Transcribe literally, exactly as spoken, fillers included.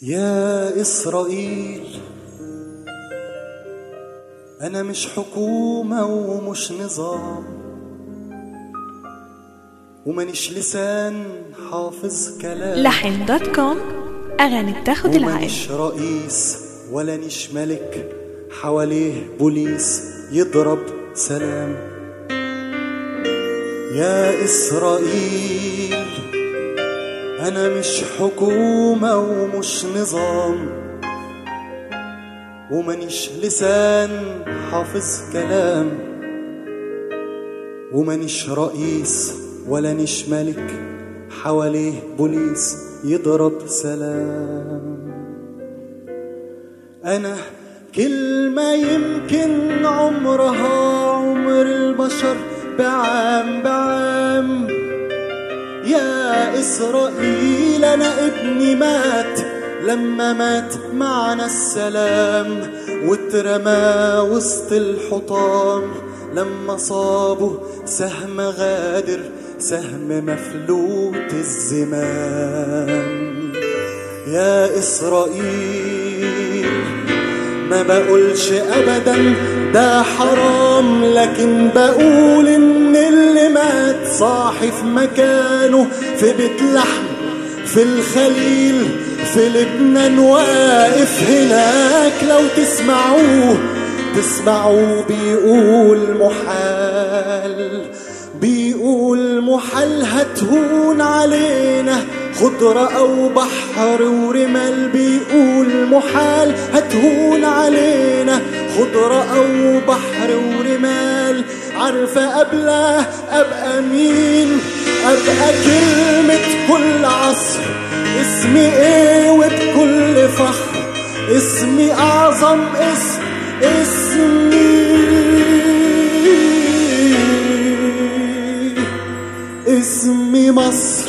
يا إسرائيل، أنا مش حكومة ومش نظام ومانيش لسان حافظ كلام. لحن دوت كوم، أغاني بتاخد العقل. ومانيش رئيس ولا نيش ملك حواليه بوليس يضرب سلام. يا إسرائيل، أنا مش حكومة ومش نظام ومانيش لسان حافظ كلام ومانيش رئيس ولا نيش ملك حواليه بوليس يضرب سلام. أنا كلمة يمكن عمرها عمر البشر بعام بعام. يا إسرائيل، أنا ابني مات لما مات معنا السلام واترمى وسط الحطام لما صابه سهم غادر، سهم مفلوت الزمام. يا إسرائيل، ما بقولش أبدا ده حرام، لكن بقول إن اللي مات صاحي في مكانه في بيت لحم في الخليل في لبنان واقف هناك. لو تسمعوه تسمعوه بيقول محال، بيقول محال هتهون علينا خضرة أو بحر ورمال. بيقول محال هتهون علينا خضرة أو بحر ورمال. عارفة قبله أبقى مين؟ أبقى كلمة كل عصر. اسمي إيه وبكل فخر؟ اسمي أعظم اسم، اسمي اسمي مصر.